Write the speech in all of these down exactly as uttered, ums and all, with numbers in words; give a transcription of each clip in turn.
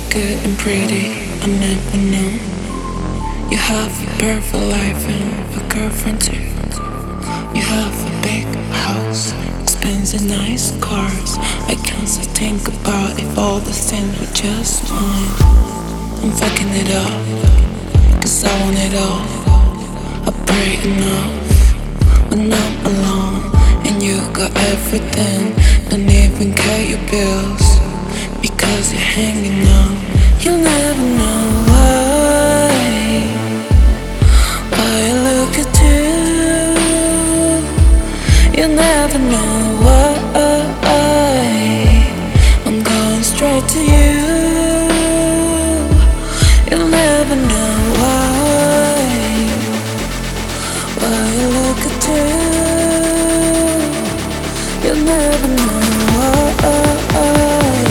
good and pretty? I never knew. You have a perfect life and a girlfriend too. You have a big house, expensive nice cars. I can't so think about if all the things were just mine. I'm fucking it up, cause I want it all. I pray enough when I'm alone. And you got everything, don't even care your bills, because you're hanging on. You'll never know why, why I look at you. You'll never know why I'm going straight to you. You'll never know why, why I look at you. You'll never know why.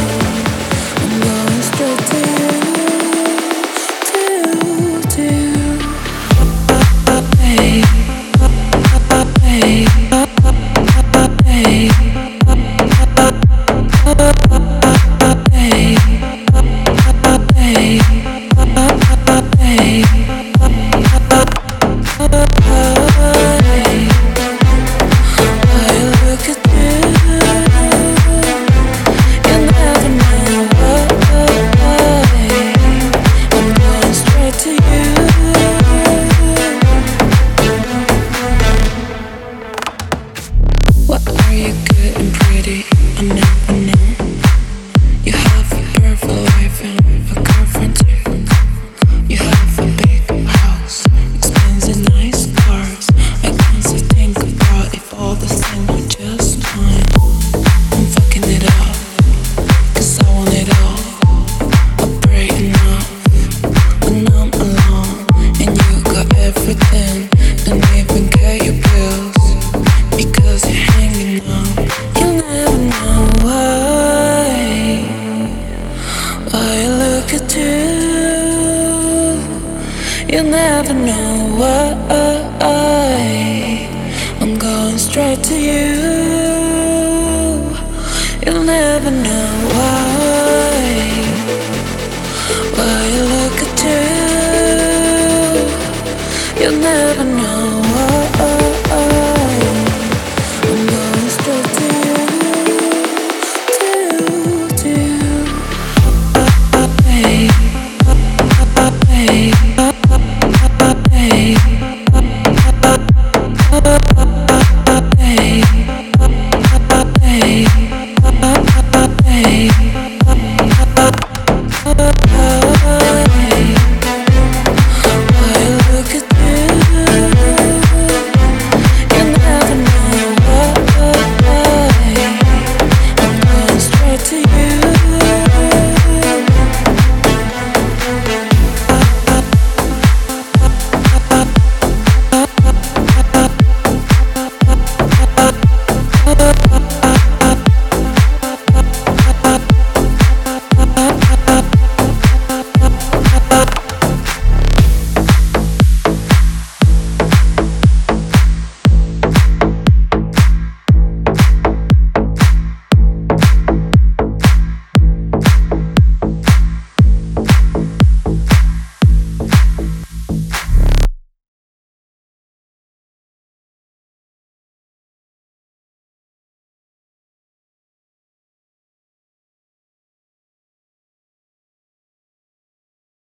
You'll never know why I'm going straight to you. You'll never know why.